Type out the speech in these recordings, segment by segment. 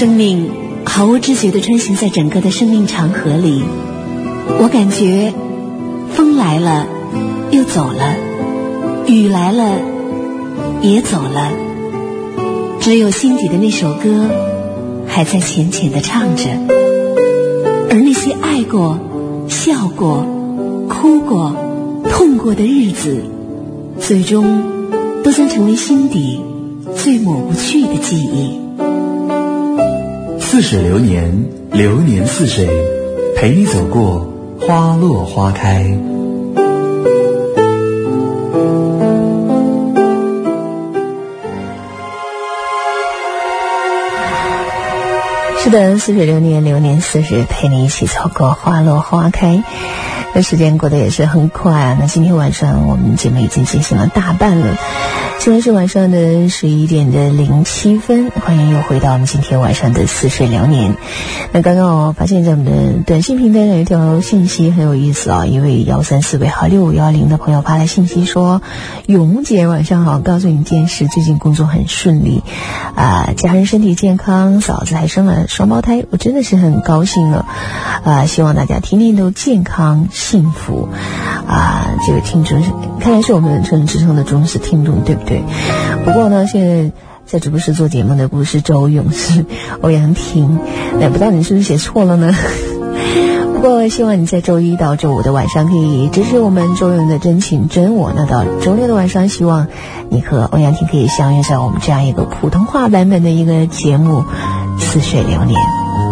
生命毫无知觉地穿行在整个的生命长河里，我感觉风来了又走了，雨来了也走了，只有心底的那首歌还在浅浅地唱着，而那些爱过、笑过、哭过、痛过的日子，最终都将成为心底最抹不去的记忆。 似水流年，流年似水，陪你走过花落花开。 是的，似水流年，流年似水，陪你一起走过花落花开。那时间过得也是很快啊。那今天晚上我们节目已经进行了大半了，现在是晚上的11点07分，欢迎又回到我们今天晚上的似水流年。那刚刚我发现在我们的短信平台上有一条信息很有意思啊，一位134尾号6510的朋友发来信息说：永姐晚上好，告诉你一件事，最近工作很顺利家人身体健康，嫂子还生了双胞胎，我真的是很高兴了希望大家天天都健康幸福这位听众看来是我们城之声的忠实听众，对不对？不过呢，现在在直播室做节目的不是周勇，是欧阳婷。那不知道你是不是写错了呢？不过希望你在周一到周五的晚上可以支持我们周勇的真情真我。那到周六的晚上，希望你和欧阳婷可以相约在我们这样一个普通话版本的一个节目《似水流年》。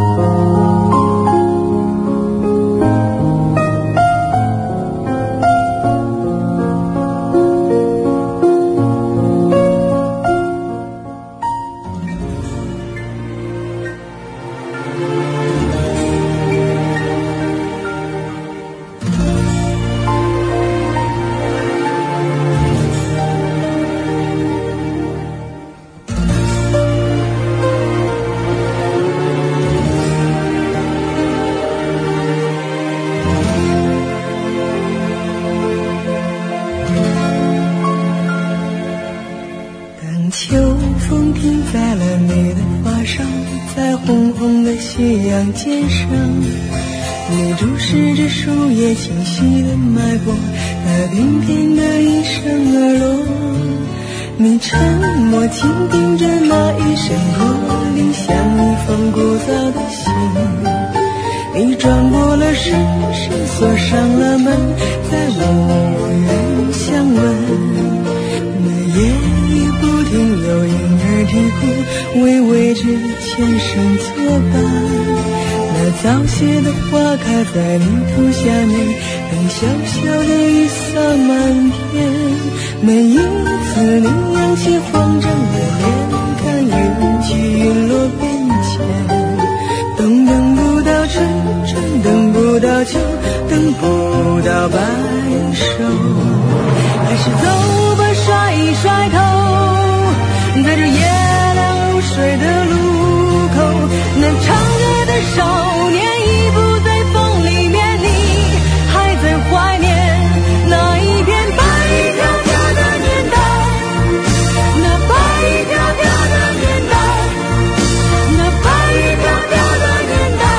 肩上，你注视着树叶清晰的脉搏，那翩翩的一声而落。你沉默倾听着那一声驼铃，像一封古早的信。你转过了身，锁上了门，再无人相问。那夜里不停有婴儿啼哭，为未知的前生作伴。那早谢的花开在泥土下面，等小小的雨洒满天。每一次你扬起慌张的脸，看云起云落变迁。冬等不到春，春等不到秋，等不到白首。还是走吧，甩一甩头，在这夜凉如水的路口，那长夜的少年已不在风里面，你还在怀念那一片白飘飘的年代，那白飘飘的年代，那白飘飘的年代，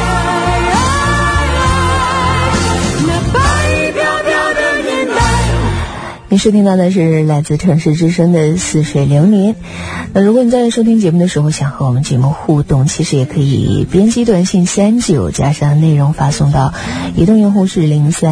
那白飘飘的年代。 你收听到的是来自城市之声的《似水流年》。如果你在收听节目的时候想和我们节目互动，其实也可以编辑短信39加上内容发送到移动用户是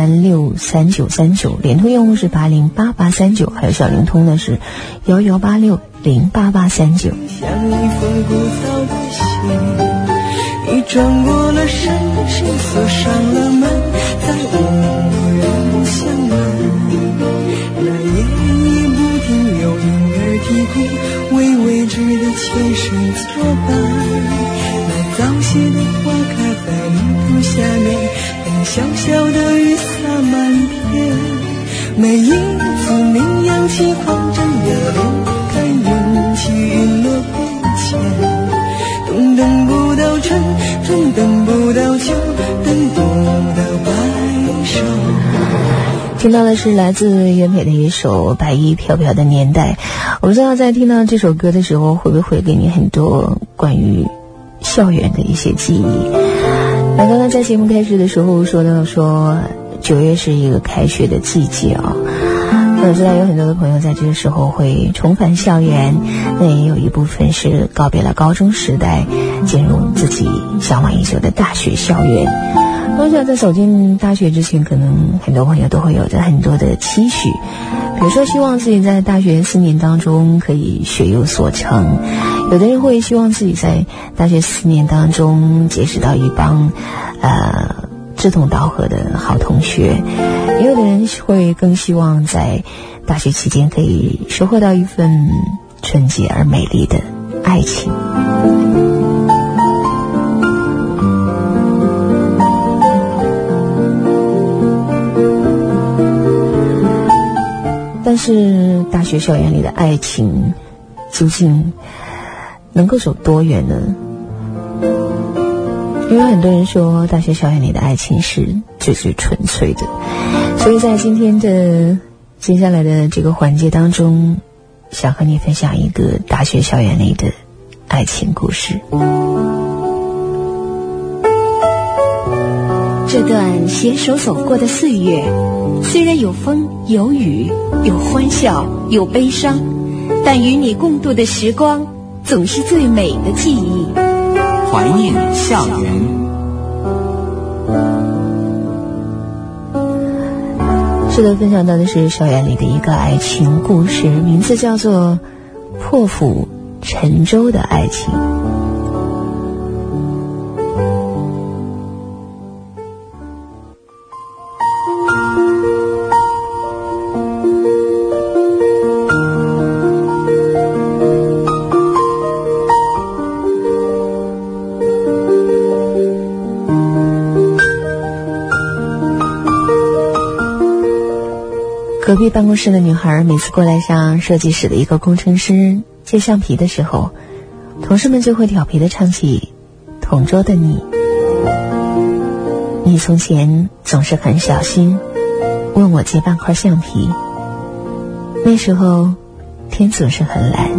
0363939，联通用户是808839，还有小灵通呢是1186088839。 像一封古早的信，你转过了身，锁上了门，再无人相问。那夜里不停有婴儿啼哭，为未知的前生作伴。那早谢的花开在泥土下面，等小小的雨洒满天。每一次你扬起慌张的脸，看云起云落变迁。冬等不到春，春等不到秋，等不到白首。 听到的是来自袁美的一首《白衣飘飘的年代》。我不知道在听到这首歌的时候，会不会给你很多关于校园的一些记忆。那刚刚在节目开始的时候说到说9月是一个开学的季节啊，我知道有很多的朋友在这个时候会重返校园，那也有一部分是告别了高中时代，进入自己向往已久的大学校园。我想在走进大学之前，可能很多朋友都会有着很多的期许，比如说希望自己在大学4年当中可以学有所成，有的人会希望自己在大学4年当中结识到一帮志同道合的好同学，也有的人会更希望在大学期间可以收获到一份纯洁而美丽的爱情。但是大学校园里的爱情究竟能够走多远呢？因为很多人说大学校园里的爱情是最最纯粹的，所以在今天的接下来的这个环节当中，想和你分享一个大学校园里的爱情故事。 这段携手走过的岁月，虽然有风有雨，有欢笑有悲伤，但与你共度的时光总是最美的记忆。 怀念校园。 是的，分享到的是校园里的一个爱情故事，名字叫做《破釜沉舟的爱情》。隔壁办公室的女孩每次过来向设计室的一个工程师借橡皮的时候，同事们就会调皮地唱起《同桌的你》。你从前总是很小心问我借半块橡皮，那时候天总是很蓝。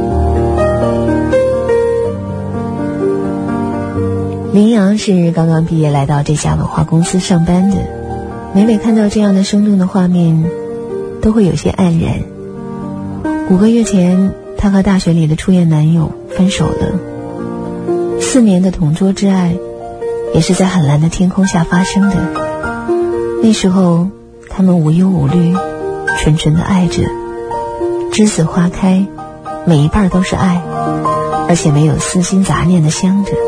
林阳是刚刚毕业来到这家文化公司上班的，每每看到这样的生动的画面都会有些黯然。5个月前，她和大学里的初恋男友分手了。4年的同桌之爱，也是在很蓝的天空下发生的。那时候，他们无忧无虑，纯纯的爱着，栀子花开，每一瓣都是爱，而且没有私心杂念的香着。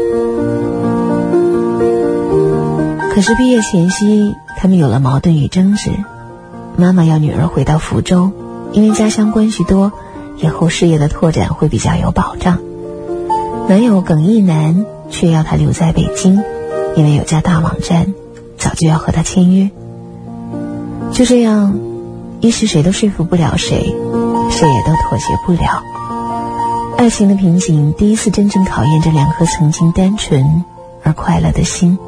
可是毕业前夕，他们有了矛盾与争执。妈妈要女儿回到福州，因为家乡关系多，以后事业的拓展会比较有保障。男友耿毅男却要她留在北京，因为有家大网站早就要和她签约。就这样，一时谁都说服不了谁，谁也都妥协不了。爱情的瓶颈第一次真正考验这2颗曾经单纯而快乐的心。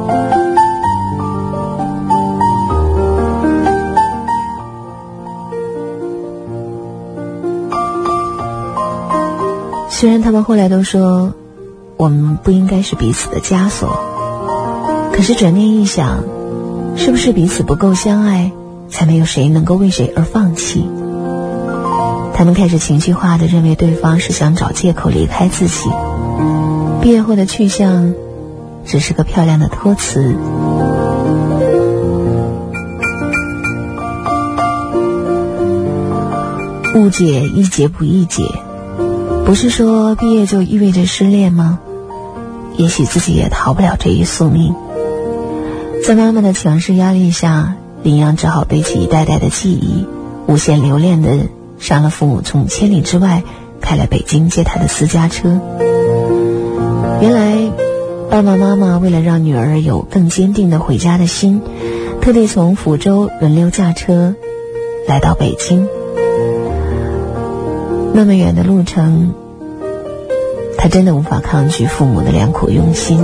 虽然他们后来都说我们不应该是彼此的枷锁，可是转念一想，是不是彼此不够相爱，才没有谁能够为谁而放弃？他们开始情绪化地认为对方是想找借口离开自己，毕业后的去向只是个漂亮的托词。误解易解不易解，不是说毕业就意味着失恋吗？也许自己也逃不了这一宿命。在妈妈的强势压力下，林阳只好背起一袋袋的记忆，无限留恋地上了父母从千里之外开来北京接他的私家车。原来爸爸妈妈为了让女儿有更坚定的回家的心，特地从福州轮流驾车来到北京。那么远的路程，他真的无法抗拒父母的良苦用心。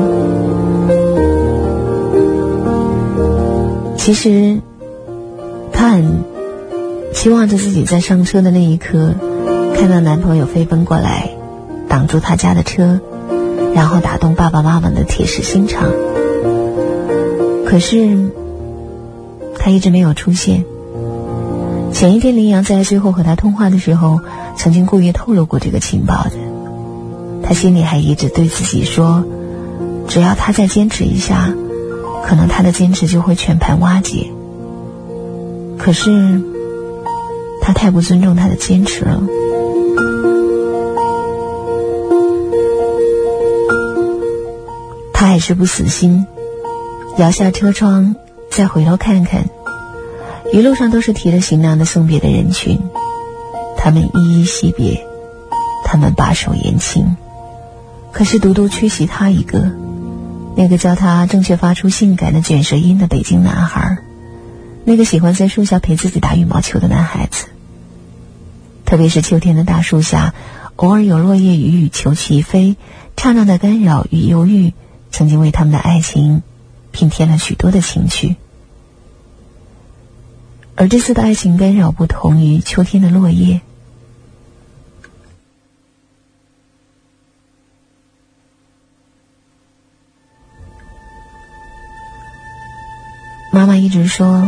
其实他很期望着自己在上车的那一刻，看到男朋友飞奔过来挡住他家的车， 然后打动爸爸妈妈的铁石心肠。可是他一直没有出现。前一天林阳在最后和他通话的时候，曾经故意透露过这个情报的。他心里还一直对自己说，只要他再坚持一下，可能他的坚持就会全盘瓦解。可是他太不尊重他的坚持了。他还是不死心，摇下车窗再回头看看，一路上都是提着行囊的送别的人群，他们依依惜别，他们把手言亲，可是独独缺席他一个，那个教他正确发出性感的卷舌音的北京男孩，那个喜欢在树下陪自己打羽毛球的男孩子。特别是秋天的大树下，偶尔有落叶与羽球齐飞，刹那的干扰与犹豫，曾经为他们的爱情平添了许多的情趣。而这次的爱情干扰不同于秋天的落叶。妈妈一直说，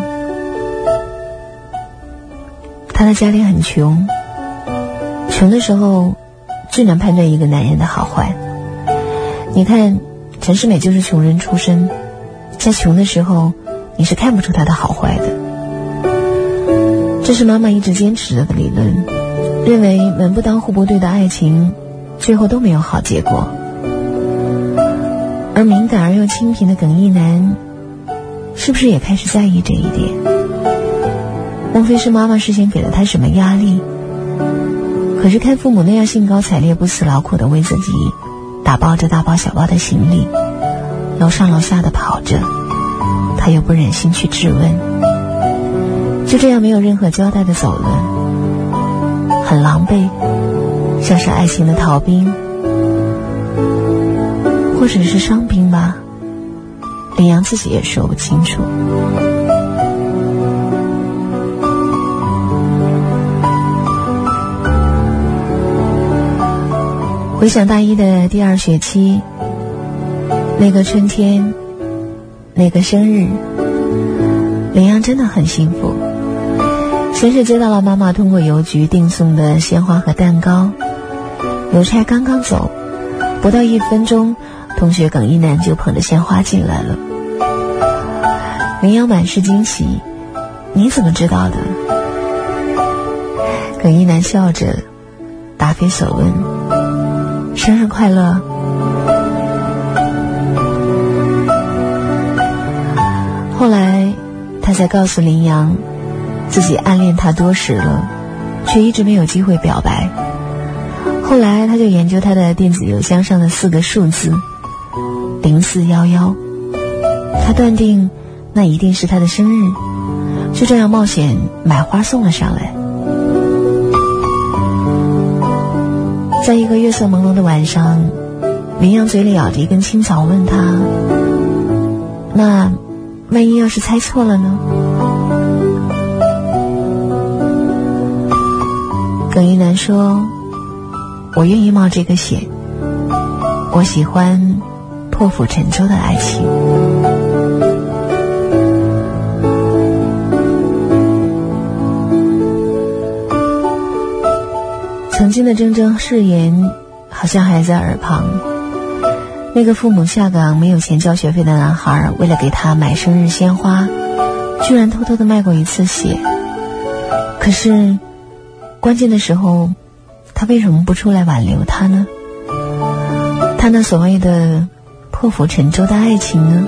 她的家里很穷，穷的时候最能判断一个男人的好坏。你看陈世美就是穷人出身，在穷的时候你是看不出他的好坏的。这是妈妈一直坚持着的理论，认为门不当户不对的爱情最后都没有好结果。而敏感而又清贫的耿一男是不是也开始在意这一点？莫非是妈妈事先给了他什么压力？可是看父母那样兴高采烈不辞劳苦的为自己打包着大包小包的行李，楼上楼下的跑着，他又不忍心去质问，就这样没有任何交代的走了，很狼狈，像是爱情的逃兵，或者是伤兵吧，林阳自己也说不清楚。回想大一的第2学期，那个春天，那个生日，林阳真的很幸福。先是接到了妈妈通过邮局订送的鲜花和蛋糕，邮差刚刚走，不到1分钟，同学耿一男就捧着鲜花进来了。林阳满是惊喜，你怎么知道的？耿一男笑着答非所问，生日快乐。后来他才告诉林阳，自己暗恋他多时了，却一直没有机会表白。后来他就研究他的电子邮箱上的4个数字0411，他断定那一定是他的生日，就这样冒险买花送了上来。在一个月色朦胧的晚上，林阳嘴里咬着一根青草，问他，那万一要是猜错了呢？耿一男说，我愿意冒这个险，我喜欢破釜沉舟的爱情。曾经的铮铮誓言好像还在耳旁。那个父母下岗没有钱交学费的男孩，为了给他买生日鲜花，居然偷偷的卖过一次血。可是关键的时候，他为什么不出来挽留他呢？他那所谓的破釜沉舟的爱情呢？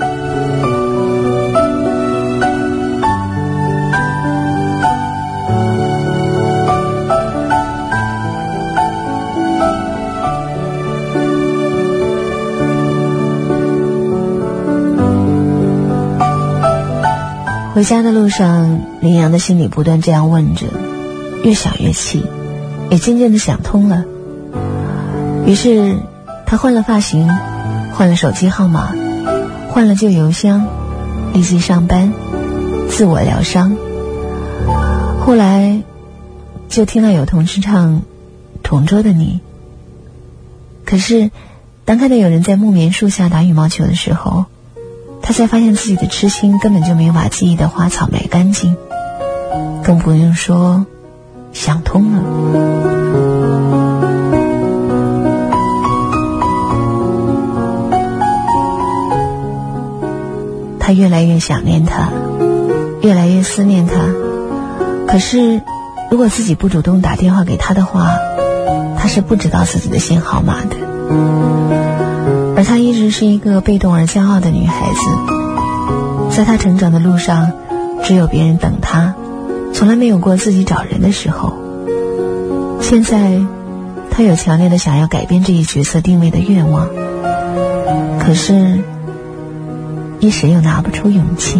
回家的路上，林阳的心里不断这样问着，越想越气，也渐渐地想通了。于是他换了发型，换了手机号码，换了旧邮箱，立即上班，自我疗伤。后来就听到有同事唱《同桌的你》，可是当看到有人在木棉树下打羽毛球的时候，他才发现自己的痴心根本就没有把记忆的花草埋干净，更不用说想通了。他越来越想念他，越来越思念他，可是如果自己不主动打电话给他的话，他是不知道自己的新号码的。而她一直是一个被动而骄傲的女孩子，在她成长的路上，只有别人等她，从来没有过自己找人的时候。现在她有强烈的想要改变这一角色定位的愿望，可是一时又拿不出勇气。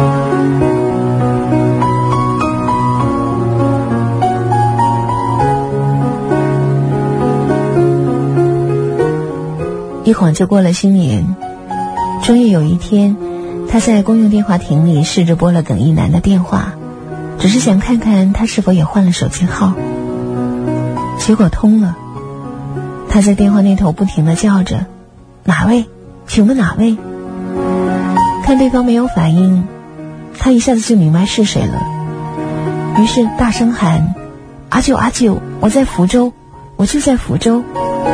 一晃就过了新年，终于有一天，他在公用电话亭里试着拨了耿一楠的电话，只是想看看他是否也换了手机号。结果通了，他在电话那头不停地叫着：“哪位？请问哪位？”看对方没有反应，他一下子就明白是谁了，于是大声喊：“阿九阿九，我在福州，我就在福州。”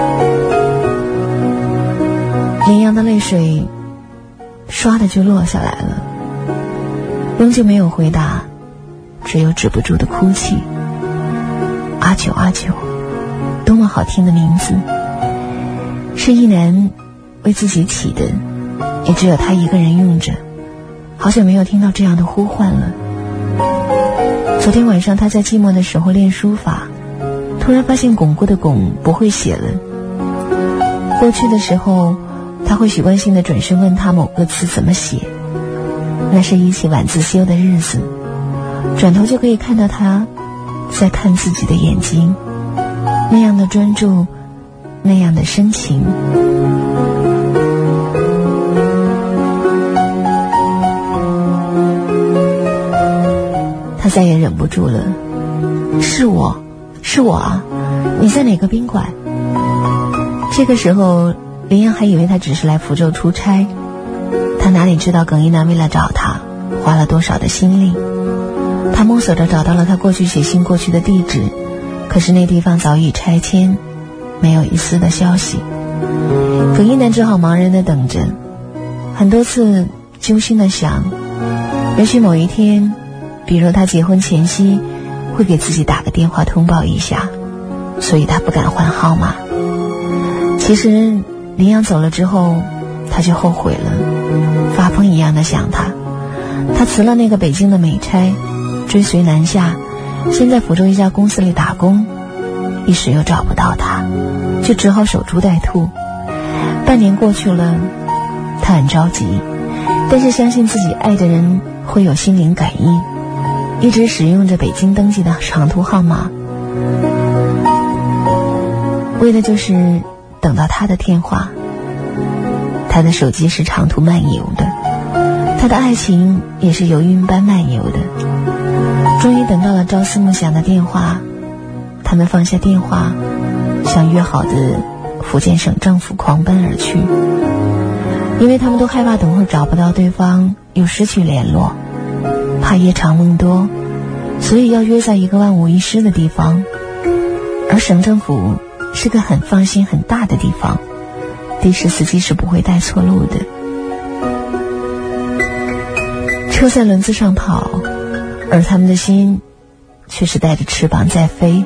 林阳的泪水唰的就落下来了，仍旧没有回答，只有止不住的哭泣。阿九阿九，多么好听的名字，是一楠为自己起的，也只有他一个人用着，好久没有听到这样的呼唤了。昨天晚上他在寂寞的时候练书法，突然发现巩固的巩不会写了。过去的时候他会习惯性的转身问他某个字怎么写，那是一起晚自修的日子，转头就可以看到他在看自己的眼睛，那样的专注，那样的深情。他再也忍不住了：“是我啊，你在哪个宾馆？”这个时候林阳还以为他只是来福州出差，他哪里知道耿一楠为了找他花了多少的心力。他摸索着找到了他过去写信过去的地址，可是那地方早已拆迁，没有一丝的消息。耿一楠只好茫然地等着，很多次揪心地想，也许某一天，比如他结婚前夕，会给自己打个电话通报一下，所以他不敢换号码。其实林阳走了之后，他就后悔了，发疯一样的想他。他辞了那个北京的美差，追随南下，先在福州一家公司里打工，一时又找不到他，就只好守株待兔。半年过去了，他很着急，但是相信自己爱的人会有心灵感应，一直使用着北京登记的长途号码，为的就是等到他的电话。他的手机是长途漫游的，他的爱情也是游云般漫游的。终于等到了朝思暮想的电话，他们放下电话，向约好的福建省政府狂奔而去。因为他们都害怕等会儿找不到对方，又失去联络，怕夜长梦多，所以要约在一个万无一失的地方。而省政府是个很放心很大的地方，的士司机是不会带错路的。车在轮子上跑，而他们的心却是带着翅膀在飞。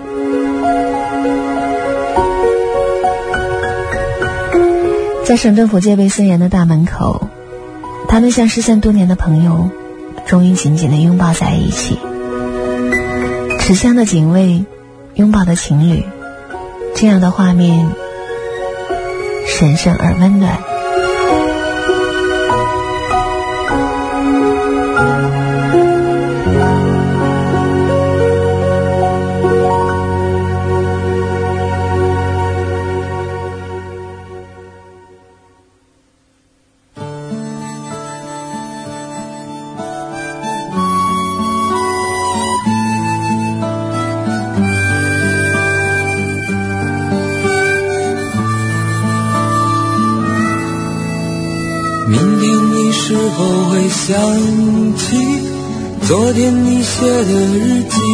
在省政府戒备森严的大门口，他们像失散多年的朋友，终于紧紧地拥抱在一起。持枪的警卫，拥抱的情侣，这样的画面神圣而温暖。 明天你是否会想起昨天你写的日记？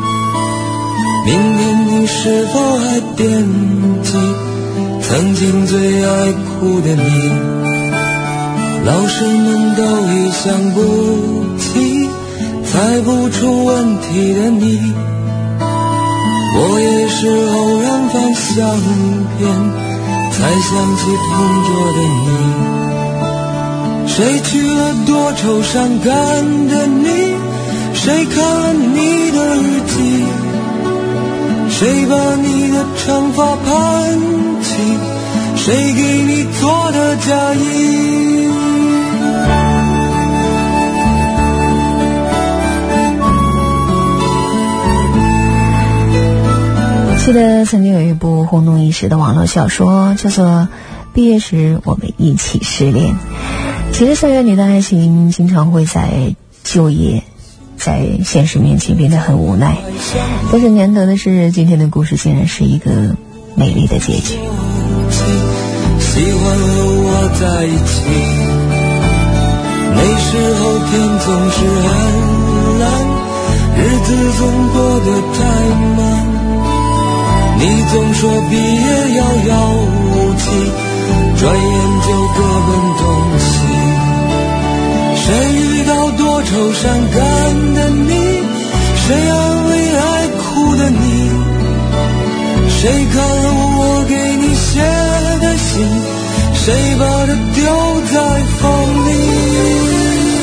明天你是否还惦记曾经最爱哭的你？老师们都已想不起猜不出问题的你，我也是偶然翻相片才想起同桌的你。谁去了多愁善感的你？谁看了你的日记？谁把你的长发盘起？谁给你做的嫁衣？ 记得曾经有一部轰动一时的网络小说，叫做《毕业时我们一起失恋》。其实校园里的爱情经常会在就业在现实面前变得很无奈，但是难得的是今天的故事竟然是一个美丽的结局。 喜欢和我在一起，那时候天总是很蓝，日子总过得太慢，你总说毕业遥遥无期，转眼就各奔东西。谁遇到多愁善感的你？谁安慰爱哭的你？谁看了我给你写的信？谁把它丢在风里？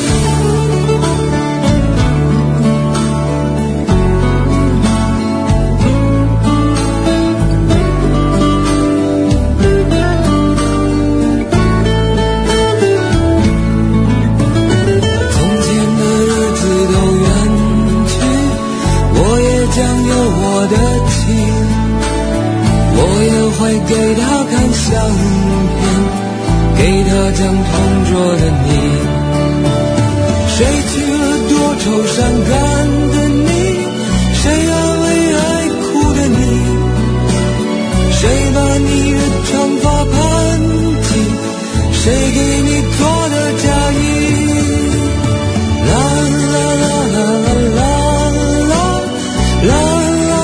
会给他看相片，给他讲同桌的你。谁去了多愁善感的你？谁安慰爱哭的你？谁把你的长发盘起？谁给你做的嫁衣？啦啦啦啦啦啦啦。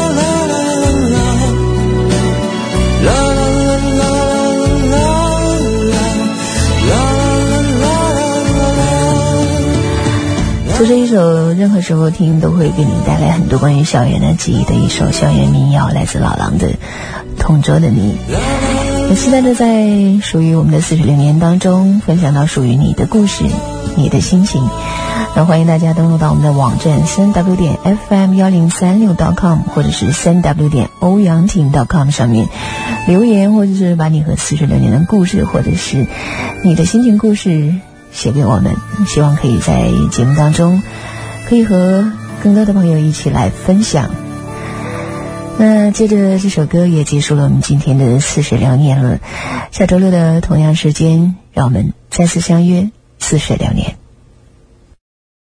这是一首任何时候听都会给你带来很多关于校园的记忆的一首校园民谣，来自老狼的《同桌的你》。也期待着在属于我们的46年当中分享到属于你的故事，你的心情。那欢迎大家登录到我们的网站 3w.fm1036.com 或者是 3w.ouyangting.com 上面留言，或者是把你和46年的故事或者是你的心情故事写给我们，希望可以在节目当中可以和更多的朋友一起来分享。那接着这首歌也结束了我们今天的46年了，下周六的同样时间让我们再次相约46年。